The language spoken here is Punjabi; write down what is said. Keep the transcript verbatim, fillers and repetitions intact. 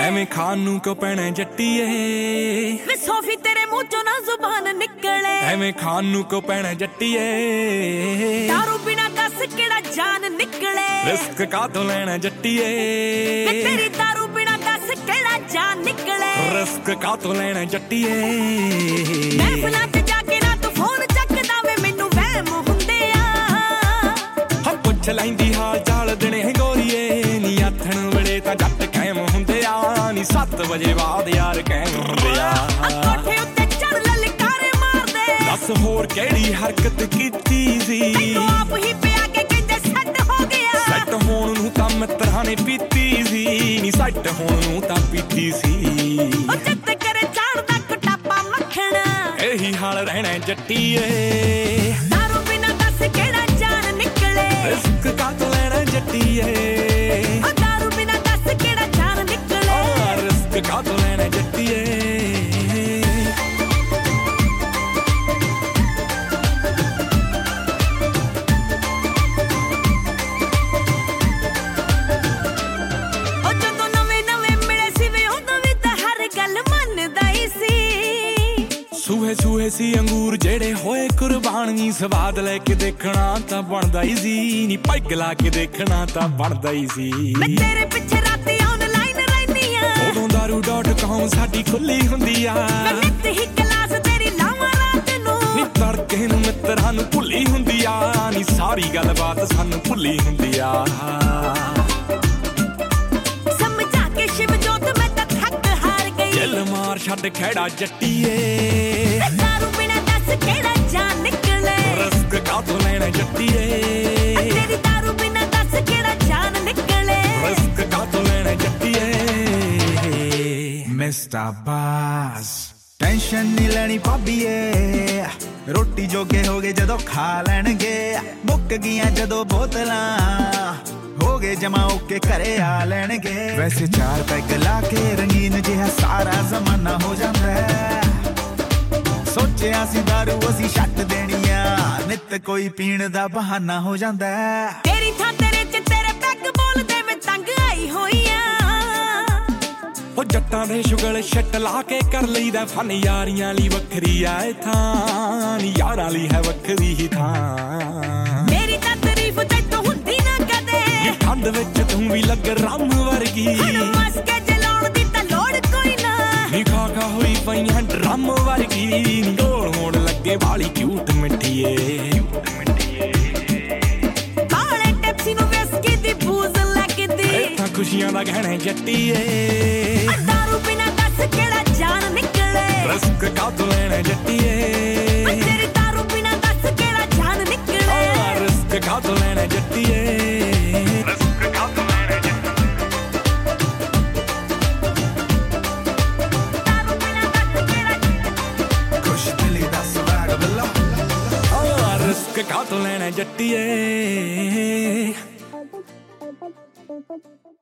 ਐਵੇਂ ਖਾਣ ਨੂੰ ਕਿਉਂ ਪੈਣਾ ਜੱਟੀਏ ਵੇ ਸੋਫੀ ਤੇਰੇ ਮੂੰਹ ਚੋਂ ਨਾ ਜ਼ੁਬਾਨ ਨਿਕਲੇ ਐਵੇਂ ਖਾਣ ਨੂੰ ਕਿਉਂ ਪੈਣਾ ਜੱਟੀਏ ਦਾਰੂ ਬਿਨਾ ਦੱਸ ਕਿਹੜਾ ਜਾਨ ਨਿਕਲੇ ਰਿਸਕ ਕਾਹਤੋਂ ਲੈਣਾ ਜੱਟੀਏ ਵੇ ਤੇਰੀ ਦਾਰੂ ਬਿਨਾ ਦੱਸ ਕਿਹੜਾ ਜਾਨ ਨਿਕਲੇ ਰਿਸਕ ਕਾਹਤੋਂ ਲੈਣਾ ਜੱਟੀਏ ਮਹਿਫਲਾਂ 'ਚ ਜਾ ਕੇ ਨਾ ਤੂੰ ਫੋਨ ਚੱਕਦਾ ਵੇ ਮੈਨੂੰ ਵਹਿਮ ਹੁੰਦੇ ਆ ਹਾਂ ਪੁੱਛ ਲੈਂਦੀ ਹਾਲ ਚਾਲ ਦਿਨੇ ਗੋਰੀਏ ਨੀ ਆਥਣ ਵੇਲੇ ਤਾਂ ਜੱਟ ਕਾਇਮ ਹੁੰਦੇ ਆ ਨੀ ਸੱਤ ਵਜੇ ਬਾਅਦ ਯਾਰ ਕਾਇਮ ਹੁੰਦੇ ਆ ਕੋਠੇ ਉੱਤੇ ਚੜ ਲਲਕਾਰੇ ਮਾਰਦੇ ਦੱਸ ਹੋਰ ਕਿਹੜੀ ਹਰਕਤ ਕੀਤੀ ਸੀ ਤੈਨੂੰ ਆਪ ਹੀ ਪਿਆ ਕੇ ਕਹਿੰਦੇ ਸੈੱਟ ਹੋ ਗਿਆ ਸੈੱਟ ਹੋਣ ਨੂੰ ਤਾਂ ਮਿੱਤਰਾਂ ਨੇ ਪੀਤੀ ਸੀ ਨੀ ਸੈੱਟ ਹੋਣ ਨੂੰ ਤਾਂ ਪੀਤੀ ਸੀ ਉਹ ਚਿੱਤ ਕਰੇ ਚਾੜਦਾ ਕਟਾਪਾ ਮੱਖਣਾ ਇਹੀ ਹਾਲ ਰਹਿਣਾ ਜੱਟੀਏ ਦਾਰੂ ਬਿਨਾ ਦੱਸ ਕਿਹੜਾ ਜਾਨ ਨਿਕਲੇ ਰਿਸਕ ਕਾਹਤੋਂ ਲੈਣਾ ਜੱਟੀਏ ਉਹ ਦਾਰੂ ਬਿਨਾ ਦੱਸ ਕਿਹੜਾ ਜਾਨ ਨਿਕਲੇ ਰਿਸਕ ਕਾਹਤੋਂ ਲੈਣਾ ਜੱਟੀਏ ਸੂਹੇ ਸੂਹੇ ਸੀ ਅੰਗੂਰ ਜਿਹੜੇ ਹੋਏ ਕੁਰਬਾਨੀ ਸਵਾਦ ਲੈ ਕੇ ਦੇਖਣਾ ਤਾਂ ਬਣਦਾ ਹੀ ਸੀ ਨੀ ਪੈਗ ਲਾ ਕੇ ਦੇਖਣਾ ਤਾਂ ਬਣਦਾ ਹੀ ਸੀ ਮੈਂ ਤੇਰੇ ਪਿੱਛੇ ਰਾਤੀ ਆਨਲਾਈਨ ਰਹਿਨੀ ਆ ਉਦੋਂ ਦਾਰੂ ਡਾਟ ਕਾਮ ਸਾਡੀ ਖੁੱਲੀ ਹੁੰਦੀ ਆ ਮੈਂ ਨਿੱਤ ਹੀ ਕਲਾਸ ਤੇਰੀ ਲਾਵਾਂ ਰਾਤ ਨੂੰ ਨੀ ਤੜਕੇ ਨੂੰ ਮਿੱਤਰਾਂ ਨੂੰ ਭੁੱਲੀ ਹੁੰਦੀ ਆ ਨੀ ਸਾਰੀ ਗੱਲਬਾਤ ਸਾਨੂੰ ਭੁੱਲੀ ਹੁੰਦੀ ਆ ਸਮਝਾ ਕੇ ਸ਼ਿਵ ਜੋਤ ਮੈਂ ਤਾਂ ਥੱਕ ਹਾਰ ਗਈ ਦਿਲ ਮਾਰ ਛੱਡ ਖੜਾ ਜੱਟੀਏ ਦਾਰੂ ਬਿਨਾ ਦੱਸ ਕਿਹੜਾ ਜਾਨ ਨਿਕਲੇ ਰਿਸਕ ਕਾਹਤੋਂ ਲੈਣਾ ਜੱਟੀਏ ਤੇਰੀ ਦਾਰੂ ਬਿਨਾ ਦੱਸ ਕਿਹੜਾ ਜਾਨ ਨਿਕਲੇ ਰਿਸਕ ਕਾਹਤੋਂ ਲੈਣਾ ਜੱਟੀਏ ਮਿਸਟਰ ਬਾਸ ਟੈਨਸ਼ਨ ਨਹੀਂ ਲੈਣੀ ਭਾਬੀਏ ਰੋਟੀ ਜੋਗੇ ਹੋ ਗਏ ਜਦੋਂ ਖਾ ਲੈਣਗੇ ਮੁੱਕ ਗਈਆਂ ਜਦੋਂ ਬੋਤਲਾਂ ਹੋ ਗਏ ਜਮਾ ਓਕੇ ਘਰੇ ਆ ਲੈਣਗੇ ਵੈਸੇ ਚਾਰ ਪੈਗ ਲਾ ਕੇ ਰੰਗੀਨ ਜਿਹਾ ਸਾਰਾ ਜ਼ਮਾਨਾ ਹੋ ਜਾਂਦਾ ਸੋਚਿਆ ਸੀ ਦਾਰੂ ਅਸੀਂ ਛੱਡ ਦੇਣੀ ਆ ਨਿੱਤ ਕੋਈ ਪੀਣ ਦਾ ਬਹਾਨਾ ਹੋ ਜਾਂਦਾ ਤੇਰੀ ਥਾਂ ਤੇਰੇ ਚ ਤੇਰੇ ਪੈਗ ਬੋਲਦੇ ਮੈਂ ਤੰਗ ਆਈ ਹੋਈ ਆ ਉਹ ਜੱਟਾਂ ਦੇ ਸ਼ੁਗਲ ਛੱਟ ਲਾ ਕੇ ਕਰ ਲਈਦਾ ਫਨ ਯਾਰੀਆਂ ਲਈ ਵੱਖਰੀ ਆ ਇਹ ਥਾਂ ਨੀ ਯਾਰਾਂ ਲਈ ਹੈ ਵੱਖਰੀ ਹੀ ਥਾਂ ਮੇਰੀ ਤਾਂ ਤਾਰੀਫ ਤੈਨੂੰ ਹੁੰਦੀ ਨਾ ਕਦੇ ਠੰਡ ਵਿੱਚ ਤੂੰ ਵੀ ਲੱਗ ਰੰਮ ਵਰਗੀ ਹੁਣ ਮਸਕੇ ਚਲਾਉਣ ਦੀ ਤਾਂ ਲੋੜ ਕੋਈ ਨਾ ਨੀ ਖਾ ਖਾ ਹੋਈ ਪਈਆਂ ਡਰਮ ਵਰਗੀ ਗੋਲ ਹੋਣ ਲੱਗੇ ਵਾਲੀ ਕਿਊਟ ਮਿੱਠੀਏ ਬਾਲੇ ਟੈਪਸੀ ਨੂੰ ਵਿਸਕੀ ਦੀ ਬੂਜ਼ ਲੱਗਦੀ ਇਹ ਤਾਂ ਖੁਸ਼ੀਆਂ ਦਾ ਗਹਿਣਾ ਜੱਟੀਏ ਦਾਰੂ ਬਿਨਾ ਦੱਸ ਕਿਹੜਾ ਜਾਨ ਨਿਕਲੇ ਰਿਸਕ ਕਾਹਤੋਂ ਲੈਣਾ ਜੱਟੀਏ ਤੇਰੀ ਦਾਰੂ ਬਿਨਾ ਦੱਸ ਕਿਹੜਾ ਜਾਨ ਨਿਕਲੇ ਰਿਸਕ ਕਾਹਤੋਂ ਲੈਣਾ ਜੱਟੀਏ ਰਿਸਕ ਕਾਹਤੋਂ ਲੈਣਾ ਜੱਟੀਏ